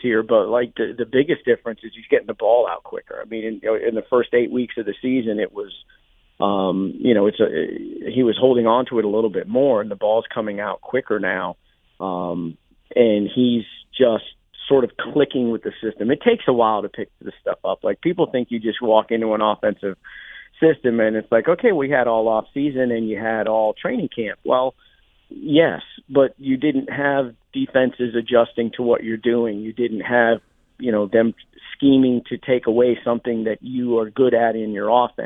here, but like the biggest difference is he's getting the ball out quicker. I mean, in the first 8 weeks of the season, it was, he was holding on to it a little bit more, and the ball's coming out quicker now. And he's just sort of clicking with the system. It takes a while to pick this stuff up. Like, people think you just walk into an offensive system and it's like, okay, we had all off season and you had all training camp. Well, yes, but you didn't have defenses adjusting to what you're doing. You didn't have, them scheming to take away something that you are good at in your offense.